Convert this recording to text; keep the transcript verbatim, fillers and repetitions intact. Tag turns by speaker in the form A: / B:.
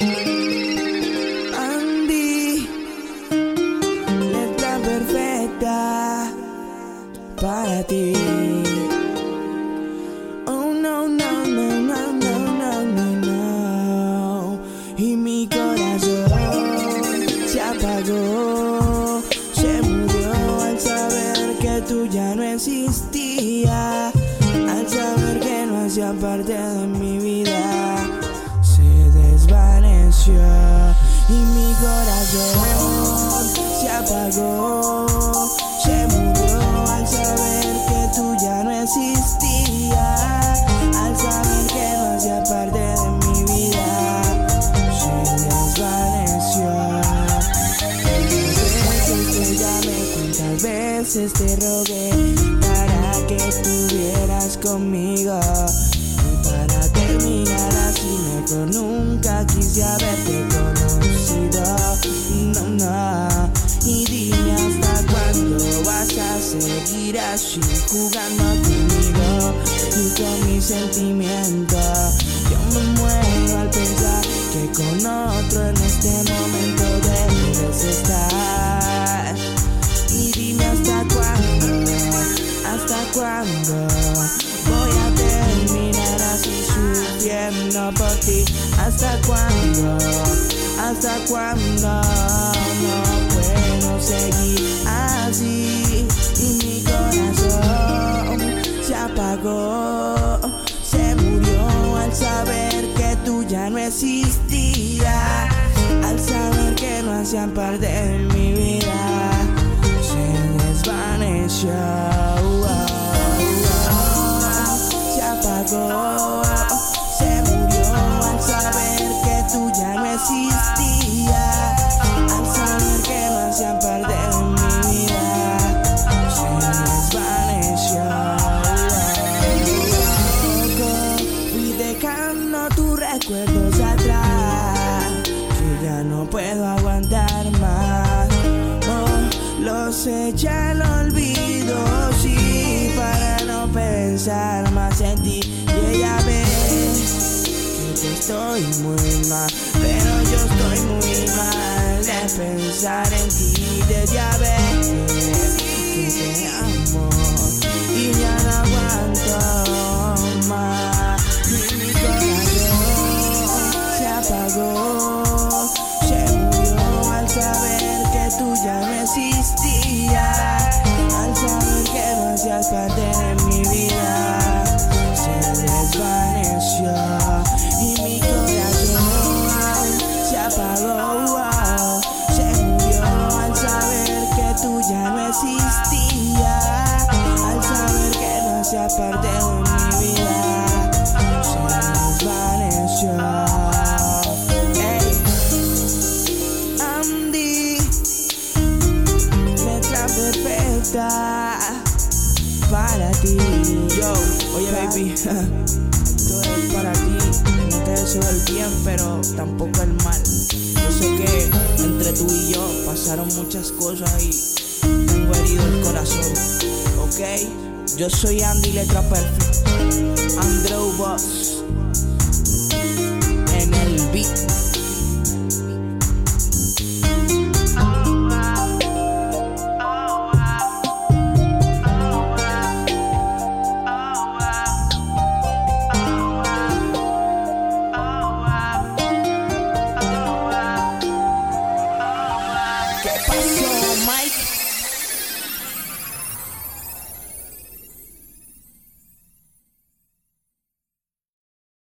A: Andy, letra perfecta para ti. Oh no, no, no, no, no, no, no, no. Y mi corazón se apagó, se murió al saber que tú ya no existías, al saber que no hacía parte de mi vida. Se desvaneció y mi corazón se apagó, se murió al saber que tú ya no existías, al saber que no hacía parte de mi vida. Se desvaneció. Cuántas veces te llamé, cuántas veces te rogué para que estuvieras conmigo. Para terminar así mejor nunca quise haberte conocido. No, no. Y dime hasta cuándo vas a seguir así jugando conmigo y con mis sentimientos. Yo me muero al pensar que con otro en este momento debes estar. Y dime hasta cuándo, hasta cuándo voy a terminar así sufriendo por ti. ¿Hasta cuándo? ¿Hasta cuándo? No puedo seguir así. Y mi corazón se apagó, se murió al saber que tú ya no existías, al saber que no hacían parte de mi vida. Se desvaneció. Se apagó, se murió al saber que tú ya no existías, al saber que no hacían parte de mi vida. Se desvaneció. Poco fui dejando tus recuerdos atrás, que ya no puedo aguantar más. Oh, lo sé, ya lo olvido, sí, para no pensar más en ti. Y ella ve que estoy muy mal, pero yo estoy muy mal de pensar en ti. Desde a veces que te amo y ya no aguanto más. Y mi corazón se apagó, se murió al saber que tú ya no existías, al saber que no hacías parte de mi vida. Se desvaneció y mi corazón se apagó, wow. Se murió al saber que tú ya no existías, al saber que no hacías parte de mi vida. Se desvaneció. Hey, Andy, letra perfecta para ti. Yo, oye baby, esto es para ti. No te deseo el bien, pero tampoco el mal. Yo sé que entre tú y yo pasaron muchas cosas y tengo herido el corazón, ¿ok? Yo soy Andy, letra perfecta. Andrew Boss en el beat. ¿Qué pasó, Mike?